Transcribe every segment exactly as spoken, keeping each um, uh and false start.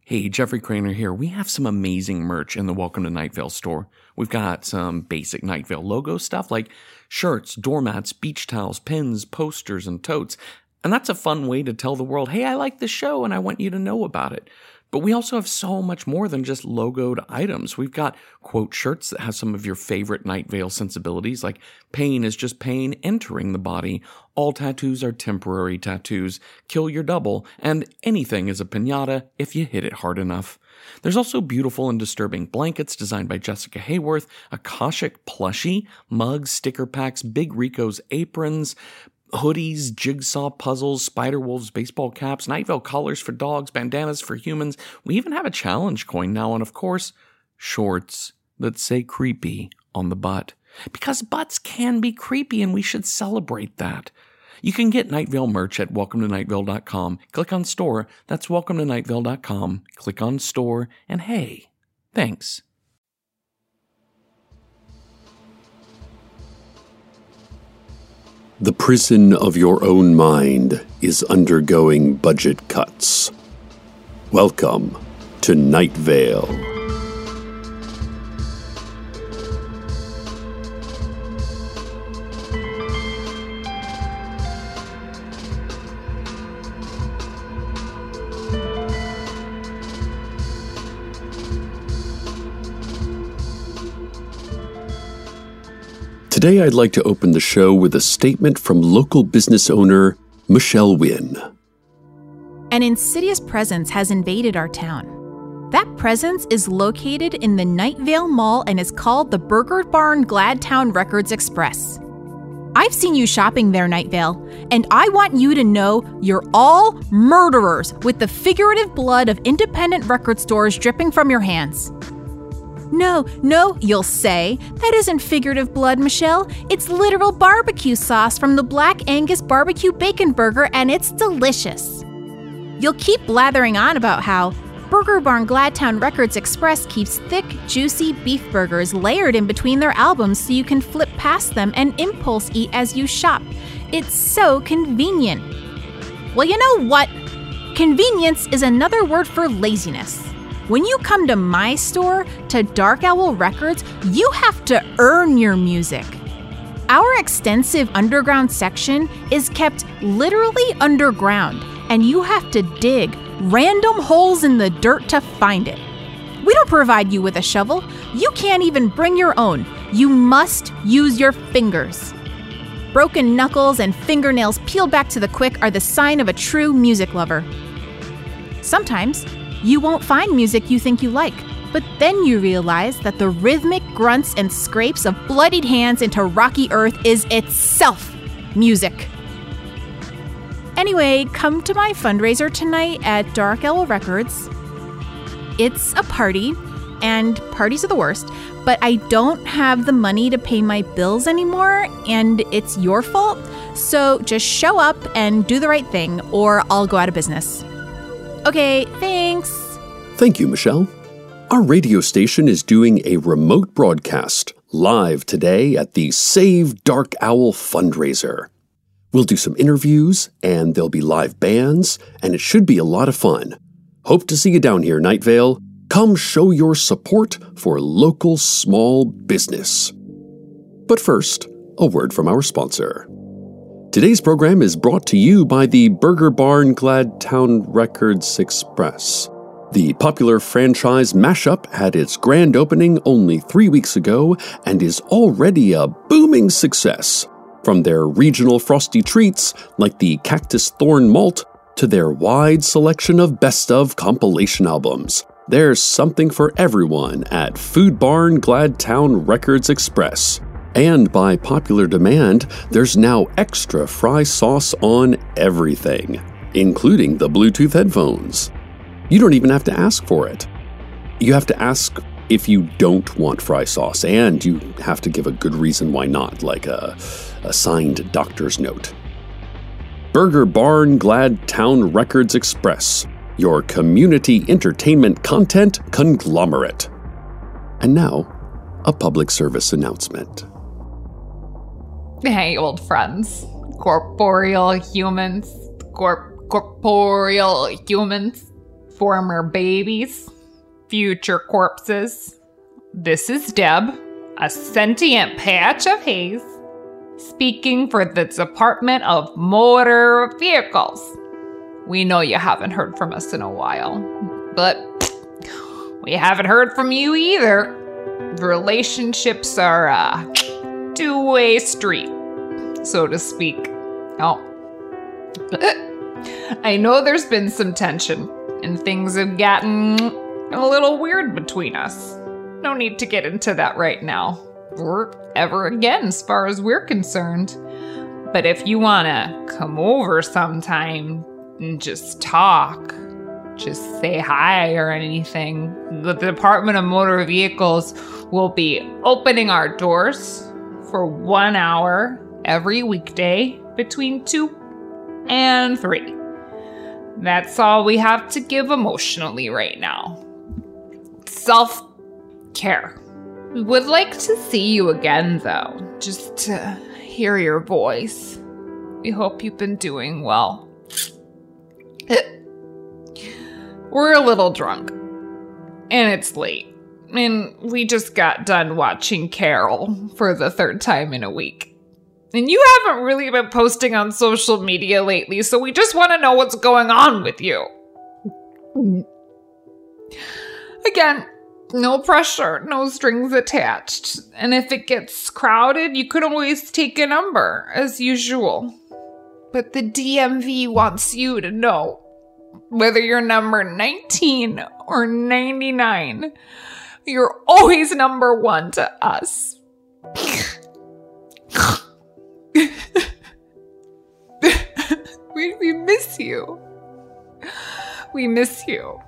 Hey, Jeffrey Craner here. We have some amazing merch in the Welcome to Night Vale store. We've got some basic Night Vale logo stuff like shirts, doormats, beach towels, pins, posters, and totes. And that's a fun way to tell the world, hey, I like this show and I want you to know about it. But we also have so much more than just logoed items. We've got quote shirts that have some of your favorite Night Vale sensibilities, like pain is just pain entering the body, all tattoos are temporary tattoos, kill your double, and anything is a piñata if you hit it hard enough. There's also beautiful and disturbing blankets designed by Jessica Hayworth, Akashic plushie, mugs, sticker packs, Big Rico's aprons, hoodies, jigsaw puzzles, Spider-Wolves baseball caps, Night Vale collars for dogs, bandanas for humans. We even have a challenge coin now, and of course, shorts that say creepy on the butt. Because butts can be creepy, and we should celebrate that. You can get Night Vale merch at welcome to night vale dot com. Click on store. That's welcome to night vale dot com. Click on store, and hey, thanks. The prison of your own mind is undergoing budget cuts. Welcome to Night Vale. Today, I'd like to open the show with a statement from local business owner Michelle Wynn. An insidious presence has invaded our town. That presence is located in the Night Vale Mall and is called the Burger Barn Gladtown Records Express. I've seen you shopping there, Night Vale, and I want you to know you're all murderers with the figurative blood of independent record stores dripping from your hands. No, no, you'll say. That isn't figurative blood, Michelle. It's literal barbecue sauce from the Black Angus Barbecue Bacon Burger, and it's delicious. You'll keep blathering on about how Burger Barn Gladtown Records Express keeps thick, juicy beef burgers layered in between their albums so you can flip past them and impulse eat as you shop. It's so convenient. Well, you know what? Convenience is another word for laziness. When you come to my store, to Dark Owl Records, you have to earn your music. Our extensive underground section is kept literally underground, and you have to dig random holes in the dirt to find it. We don't provide you with a shovel. You can't even bring your own. You must use your fingers. Broken knuckles and fingernails peeled back to the quick are the sign of a true music lover. Sometimes, you won't find music you think you like, but then you realize that the rhythmic grunts and scrapes of bloodied hands into rocky earth is itself music. Anyway, come to my fundraiser tonight at Dark Owl Records. It's a party, and parties are the worst, but I don't have the money to pay my bills anymore, and it's your fault, so just show up and do the right thing, or I'll go out of business. Okay, thanks. Thank you, Michelle. Our radio station is doing a remote broadcast live today at the Save Dark Owl fundraiser. We'll do some interviews, and there'll be live bands, and it should be a lot of fun. Hope to see you down here, Night Vale. Come show your support for local small business. But first, a word from our sponsor. Today's program is brought to you by the Burger Barn Gladtown Records Express. The popular franchise mashup had its grand opening only three weeks ago and is already a booming success. From their regional frosty treats, like the Cactus Thorn Malt, to their wide selection of best-of compilation albums, there's something for everyone at Food Barn Gladtown Records Express. And by popular demand, there's now extra fry sauce on everything, including the Bluetooth headphones. You don't even have to ask for it. You have to ask if you don't want fry sauce, and you have to give a good reason why not, like a, a signed doctor's note. Burger Barn Gladtown Records Express, your community entertainment content conglomerate. And now, a public service announcement. Hey, old friends. Corporeal humans. Corp- corporeal humans. former babies, future corpses. This is Deb, a sentient patch of haze, speaking for the Department of Motor Vehicles. We know you haven't heard from us in a while, but we haven't heard from you either. Relationships are a two-way street, so to speak. Oh. I know there's been some tension, and things have gotten a little weird between us. No need to get into that right now, or ever again as far as we're concerned. But if you want to come over sometime and just talk, just say hi or anything, the Department of Motor Vehicles will be opening our doors for one hour every weekday between two and three. That's all we have to give emotionally right now. Self-care. We would like to see you again, though, just to hear your voice. We hope you've been doing well. We're a little drunk, and it's late, and we just got done watching Carol for the third time in a week. And you haven't really been posting on social media lately, so we just want to know what's going on with you. Again, no pressure, no strings attached. And if it gets crowded, you could always take a number, as usual. But the D M V wants you to know, whether you're number nineteen or ninety-nine, you're always number one to us. we, we miss you. We miss you.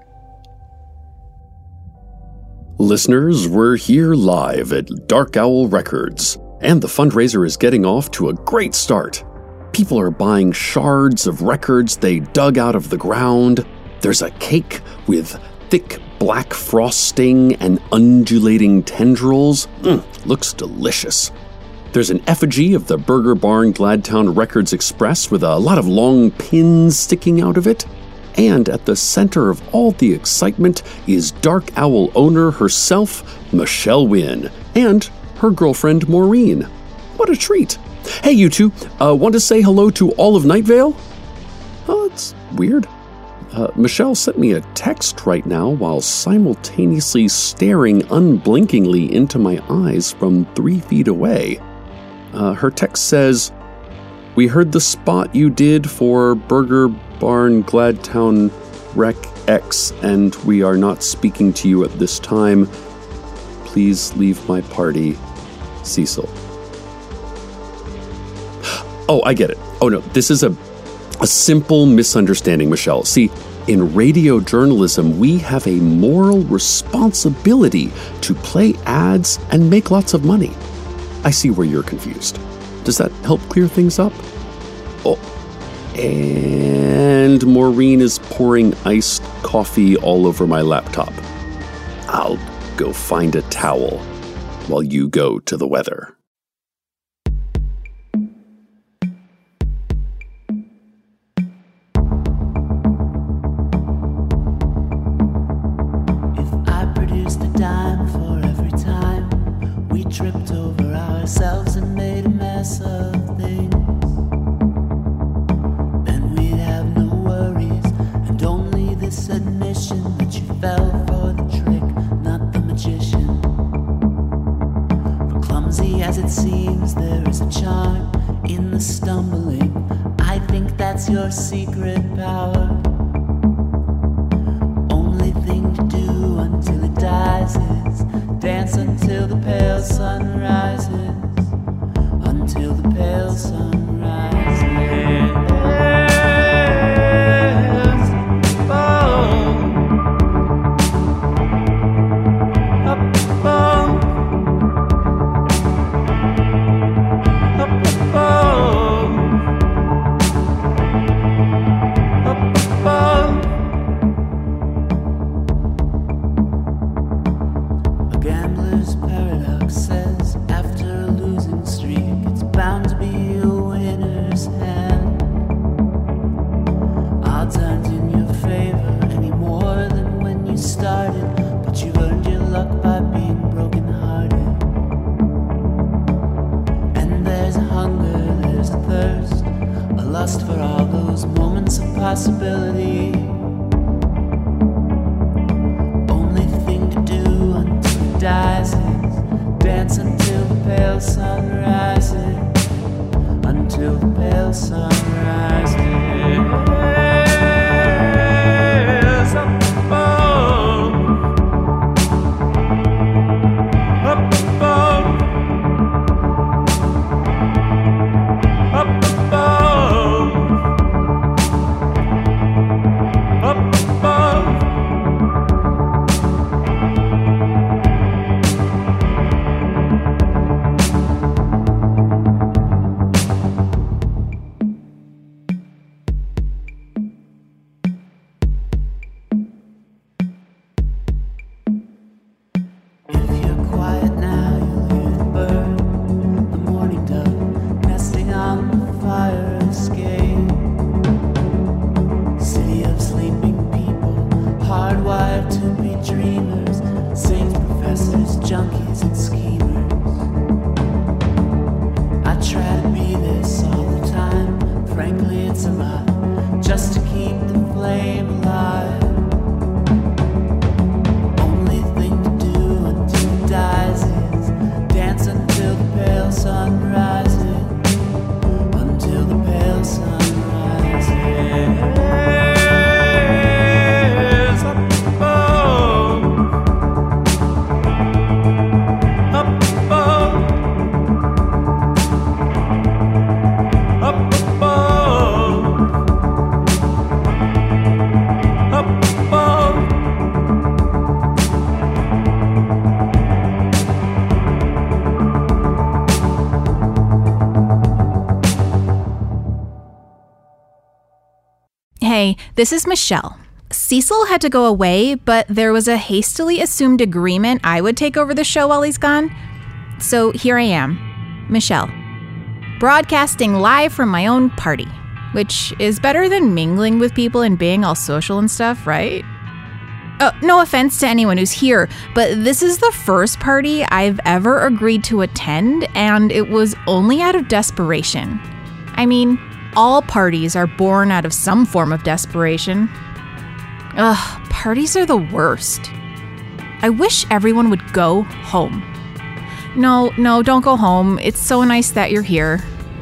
Listeners, we're here live at Dark Owl Records, and the fundraiser is getting off to a great start. People are buying shards of records they dug out of the ground. There's a cake with thick black frosting and undulating tendrils. Mm, looks delicious. There's an effigy of the Burger Barn Gladtown Records Express with a lot of long pins sticking out of it. And at the center of all the excitement is Dark Owl owner herself, Michelle Wynn, and her girlfriend Maureen. What a treat. Hey, you two, uh, want to say hello to all of Night Vale? Oh, that's weird. Uh, Michelle sent me a text right now while simultaneously staring unblinkingly into my eyes from three feet away. Uh, her text says, "We heard the spot you did for Burger Barn Gladtown Rec X, and we are not speaking to you at this time. Please leave my party, Cecil." Oh, I get it. Oh no, this is a, a simple misunderstanding, Michelle. See, in radio journalism, we have a moral responsibility to play ads and make lots of money. I see where you're confused. Does that help clear things up? Oh, and Maureen is pouring iced coffee all over my laptop. I'll go find a towel while you go to the weather. Tripped over ourselves and made a mess of things, then we'd have no worries, and only this admission that you fell for the trick, not the magician. For clumsy as it seems, there is a charm in the stumbling. I think that's your secret power. Only thing to do until it dies is dance until the pale sun rises, until the pale sun rises. Oh. Up above, up above, up above. A gambler's paradox says after a losing streak, it's bound to be a win. possibility. Only thing to do until it dies is dance until the pale sun rises. Until the pale sun rises. Up above, up above, up above, up above. Hey, this is Michelle. Cecil had to go away, but there was a hastily assumed agreement I would take over the show while he's gone. So here I am, Michelle, broadcasting live from my own party, which is better than mingling with people and being all social and stuff, right? Oh, no offense to anyone who's here, but this is the first party I've ever agreed to attend, and it was only out of desperation. I mean, all parties are born out of some form of desperation. Ugh, parties are the worst. I wish everyone would go home. No, no, don't go home. It's so nice that you're here,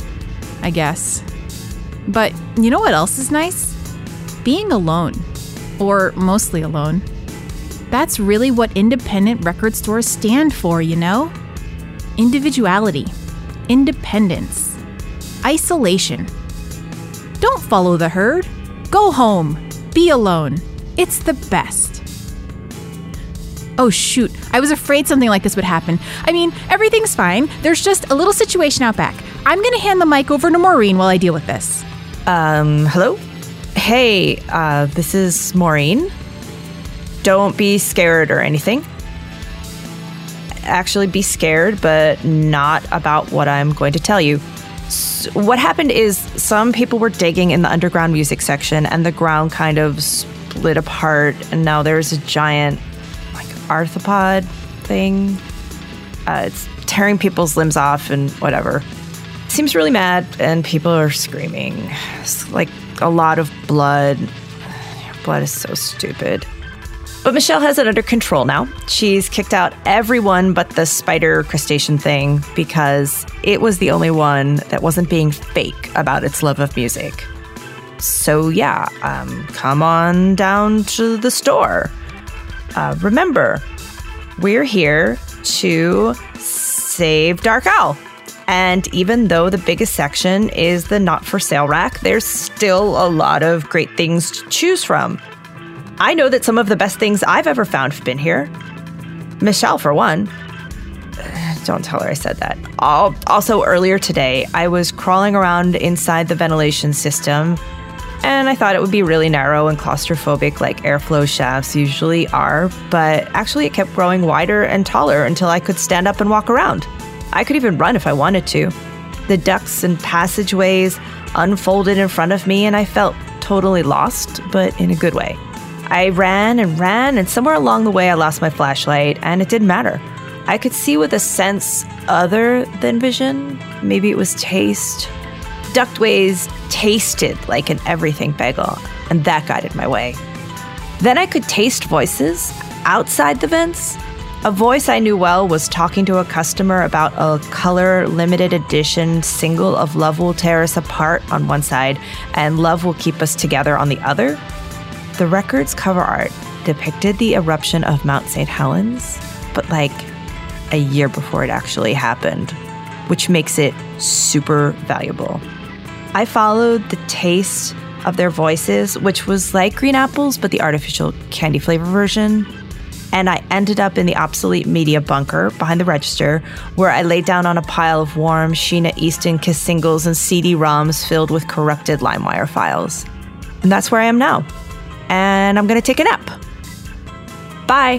I guess. But you know what else is nice? Being alone. Or mostly alone. That's really what independent record stores stand for, you know? Individuality. Independence. Isolation. Don't follow the herd. Go home. Be alone. It's the best. Oh shoot, I was afraid something like this would happen. I mean, everything's fine. There's just a little situation out back. I'm gonna hand the mic over to Maureen while I deal with this. Um, hello? Hey, uh, this is Maureen. Don't be scared or anything. Actually, be scared, but not about what I'm going to tell you. So what happened is some people were digging in the underground music section and the ground kind of split apart, and now there's a giant, like, arthropod thing. Uh, it's tearing people's limbs off and whatever. Seems really mad, and people are screaming. It's like a lot of blood. Blood is so stupid. But Michelle has it under control now. She's kicked out everyone but the spider crustacean thing because it was the only one that wasn't being fake about its love of music. So yeah, um, come on down to the store. Uh, remember, we're here to save Dark Owl. And even though the biggest section is the not for sale rack, there's still a lot of great things to choose from. I know that some of the best things I've ever found have been here. Michelle, for one. Don't tell her I said that. Also, earlier today, I was crawling around inside the ventilation system, and I thought it would be really narrow and claustrophobic like airflow shafts usually are, but actually it kept growing wider and taller until I could stand up and walk around. I could even run if I wanted to. The ducts and passageways unfolded in front of me, and I felt totally lost, but in a good way. I ran and ran, and somewhere along the way I lost my flashlight, and it didn't matter. I could see with a sense other than vision. Maybe it was taste. Ductways tasted like an everything bagel. and that guided my way. Then I could taste voices outside the vents. A voice I knew well was talking to a customer about a color limited edition single of Love Will Tear Us Apart on one side and Love Will Keep Us Together on the other. The record's cover art depicted the eruption of Mount Saint Helens, but like a year before it actually happened, which makes it super valuable. I followed the taste of their voices, which was like green apples, but the artificial candy flavor version. And I ended up in the obsolete media bunker behind the register, where I laid down on a pile of warm Sheena Easton Kiss singles and C D ROMs filled with corrupted LimeWire files. And that's where I am now. And I'm gonna take a nap. Bye.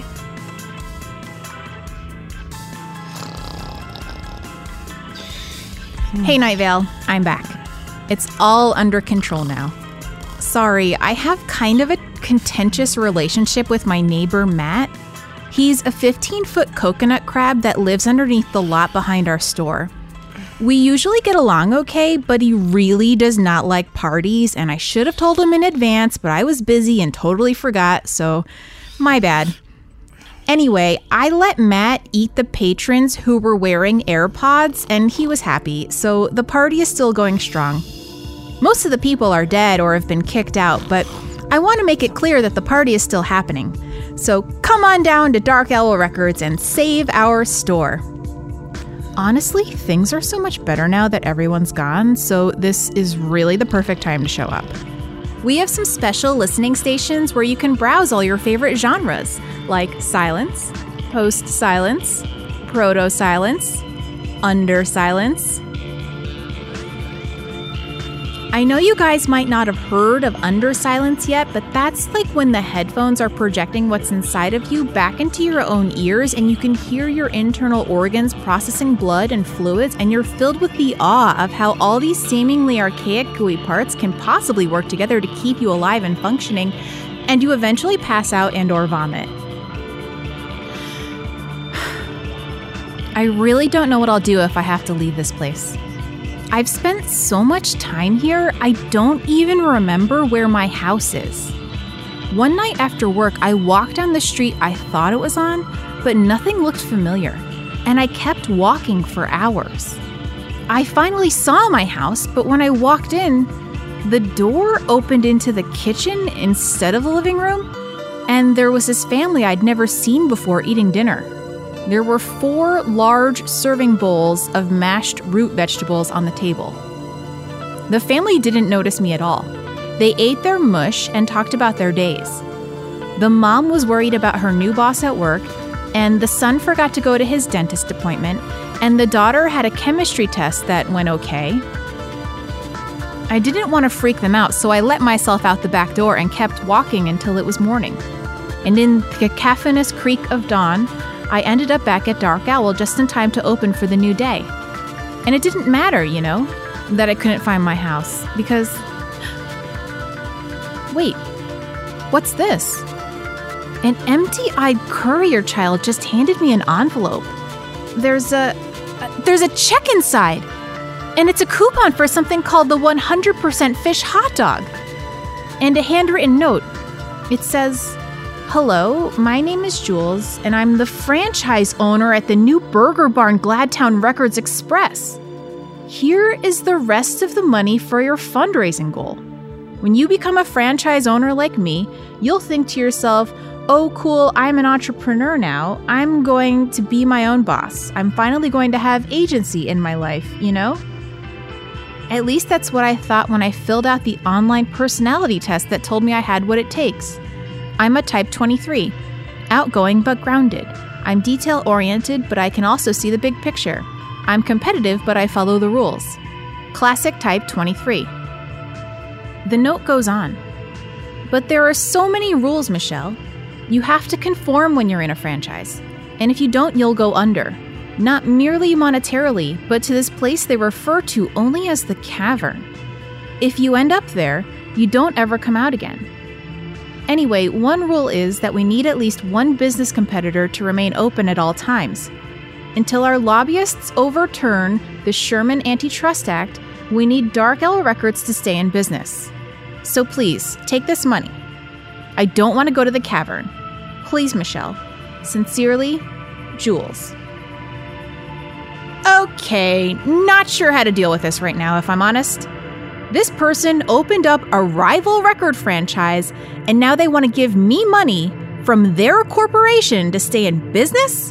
Hey, Night Vale, I'm back. It's all under control now. Sorry, I have kind of a contentious relationship with my neighbor, Matt. He's a fifteen-foot coconut crab that lives underneath the lot behind our store. We usually get along okay, but he really does not like parties, and I should have told him in advance, but I was busy and totally forgot, so my bad. Anyway, I let Matt eat the patrons who were wearing AirPods, and he was happy, so the party is still going strong. Most of the people are dead or have been kicked out, but I want to make it clear that the party is still happening. So come on down to Dark Owl Records and save our store. Honestly, things are so much better now that everyone's gone, so this is really the perfect time to show up. We have some special listening stations where you can browse all your favorite genres, like silence, post-silence, proto-silence, under-silence. I know you guys might not have heard of under silence yet, but that's like when the headphones are projecting what's inside of you back into your own ears and you can hear your internal organs processing blood and fluids, and you're filled with the awe of how all these seemingly archaic gooey parts can possibly work together to keep you alive and functioning, and you eventually pass out and or vomit. I really don't know what I'll do if I have to leave this place. I've spent so much time here, I don't even remember where my house is. One night after work, I walked down the street I thought it was on, but nothing looked familiar, and I kept walking for hours. I finally saw my house, but when I walked in, the door opened into the kitchen instead of the living room, and there was this family I'd never seen before eating dinner. There were four large serving bowls of mashed root vegetables on the table. The family didn't notice me at all. They ate their mush and talked about their days. The mom was worried about her new boss at work, and the son forgot to go to his dentist appointment, and the daughter had a chemistry test that went okay. I didn't want to freak them out, so I let myself out the back door and kept walking until it was morning. And in the cacophonous creak of dawn, I ended up back at Dark Owl just in time to open for the new day. And it didn't matter, you know, that I couldn't find my house, because... Wait, what's this? An empty-eyed courier child just handed me an envelope. There's a... There's a check inside, and it's a coupon for something called the one hundred percent Fish Hot Dog. And a handwritten note. It says... Hello, my name is Jules, and I'm the franchise owner at the new Burger Barn Gladtown Records Express. Here is the rest of the money for your fundraising goal. When you become a franchise owner like me, you'll think to yourself, oh cool, I'm an entrepreneur now. I'm going to be my own boss. I'm finally going to have agency in my life, you know? At least that's what I thought when I filled out the online personality test that told me I had what it takes. I'm a type twenty-three, outgoing but grounded. I'm detail-oriented, but I can also see the big picture. I'm competitive, but I follow the rules. Classic type twenty-three. The note goes on. But there are so many rules, Michelle. You have to conform when you're in a franchise. And if you don't, you'll go under. Not merely monetarily, but to this place they refer to only as the Cavern. If you end up there, you don't ever come out again. Anyway, one rule is that we need at least one business competitor to remain open at all times. Until our lobbyists overturn the Sherman Antitrust Act, we need Dark Owl Records to stay in business. So please, take this money. I don't want to go to the cavern. Please, Michelle. Sincerely, Jules. Okay, not sure how to deal with this right now, if I'm honest. This person opened up a rival record franchise, and now they want to give me money from their corporation to stay in business?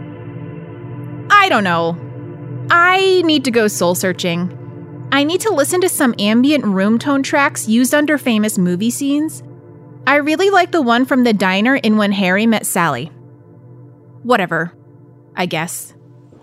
I don't know. I need to go soul searching. I need to listen to some ambient room tone tracks used under famous movie scenes. I really like the one from the diner in When Harry Met Sally. Whatever, I guess.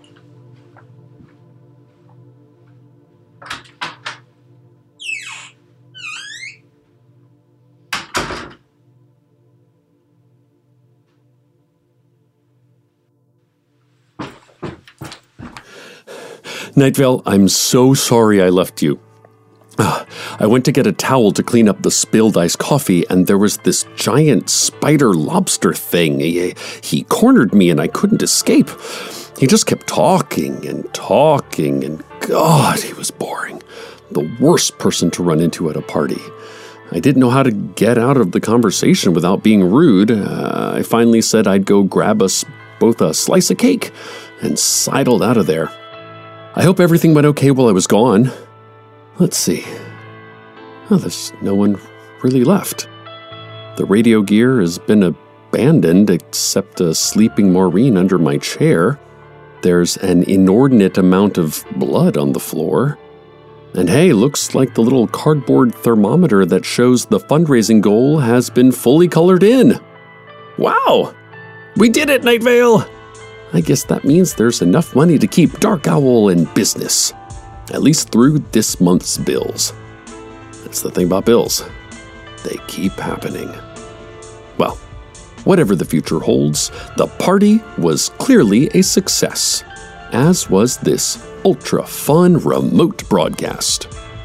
Night Vale, I'm so sorry I left you. Uh, I went to get a towel to clean up the spilled iced coffee, and there was this giant spider lobster thing. He, he cornered me, and I couldn't escape. He just kept talking and talking, and God, he was boring. The worst person to run into at a party. I didn't know how to get out of the conversation without being rude. Uh, I finally said I'd go grab us both a slice of cake and sidled out of there. I hope everything went okay while I was gone. Let's see. Oh, there's no one really left. The radio gear has been abandoned except a sleeping Maureen under my chair. There's an inordinate amount of blood on the floor. And hey, looks like the little cardboard thermometer that shows the fundraising goal has been fully colored in. Wow! We did it, Night Vale! I guess that means there's enough money to keep Dark Owl in business. At least through this month's bills. That's the thing about bills. They keep happening. Well, whatever the future holds, the party was clearly a success, as was this ultra-fun remote broadcast.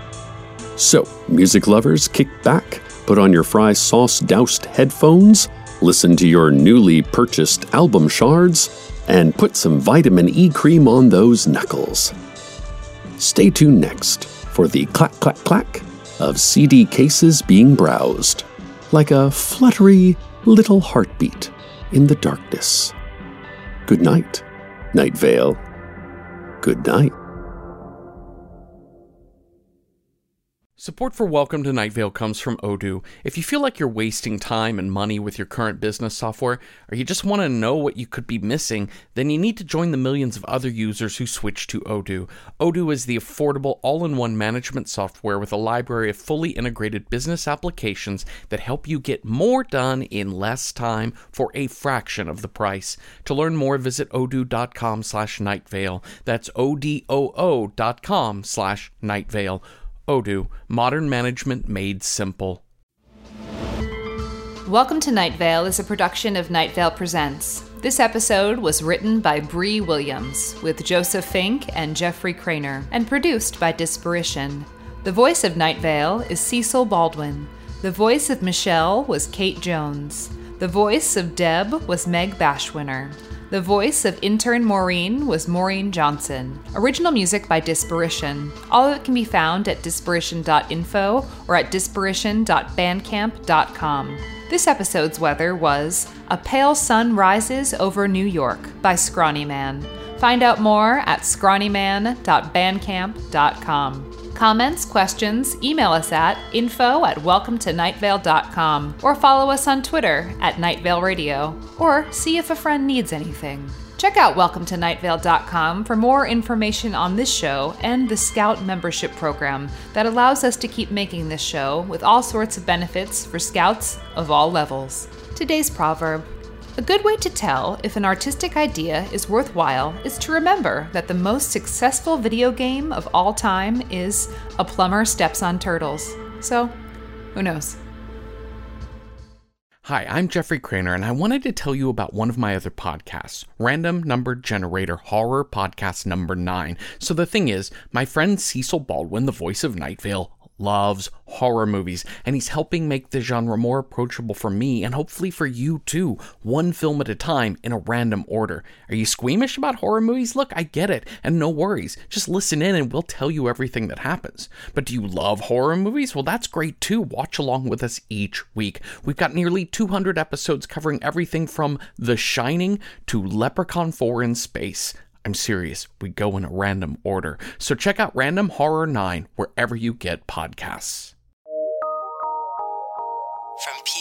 So, music lovers, kick back, put on your fry sauce-doused headphones, listen to your newly purchased album shards, and put some vitamin E cream on those knuckles. Stay tuned next for the clack-clack-clack of C D cases being browsed, like a fluttery little heartbeat in the darkness. Good night, Night Vale. Good night. Support for Welcome to Night Vale comes from Odoo. If you feel like you're wasting time and money with your current business software, or you just want to know what you could be missing, then you need to join the millions of other users who switch to Odoo. Odoo is the affordable all-in-one management software with a library of fully integrated business applications that help you get more done in less time for a fraction of the price. To learn more, visit odoo.com slash nightvale. That's O-D-O-O dot com slash nightvale. Odoo, modern management made simple. Welcome to Night Vale is a production of Night Vale Presents. This episode was written by Bree Williams, with Joseph Fink and Jeffrey Craner, and produced by Disparition. The voice of Night Vale is Cecil Baldwin. The voice of Michelle was Kate Jones. The voice of Deb was Meg Bashwinner. The voice of intern Maureen was Maureen Johnson. Original music by Disparition. All of it can be found at disparition dot info or at disparition dot bandcamp dot com. This episode's weather was A Pale Sun Rises Over New York by Scrawny Man. Find out more at scrawny man dot bandcamp dot com. Comments, questions, email us at info at welcome to night vale dot com or follow us on Twitter at Night Vale Radio, or see if a friend needs anything. Check out welcome to night vale dot com for more information on this show and the Scout membership program that allows us to keep making this show with all sorts of benefits for Scouts of all levels. Today's proverb. A good way to tell if an artistic idea is worthwhile is to remember that the most successful video game of all time is A Plumber Steps on Turtles. So, who knows? Hi, I'm Jeffrey Craner, and I wanted to tell you about one of my other podcasts, Random Number Generator Horror Podcast Number nine. So the thing is, my friend Cecil Baldwin, the voice of Night Vale, loves horror movies, and he's helping make the genre more approachable for me and hopefully for you too, one film at a time in a random order. Are you squeamish about horror movies? Look, I get it, and no worries. Just listen in and we'll tell you everything that happens. But do you love horror movies? Well, that's great too. Watch along with us each week. We've got nearly two hundred episodes covering everything from The Shining to Leprechaun four in space. I'm serious, we go in a random order. So check out Random Horror nine wherever you get podcasts. From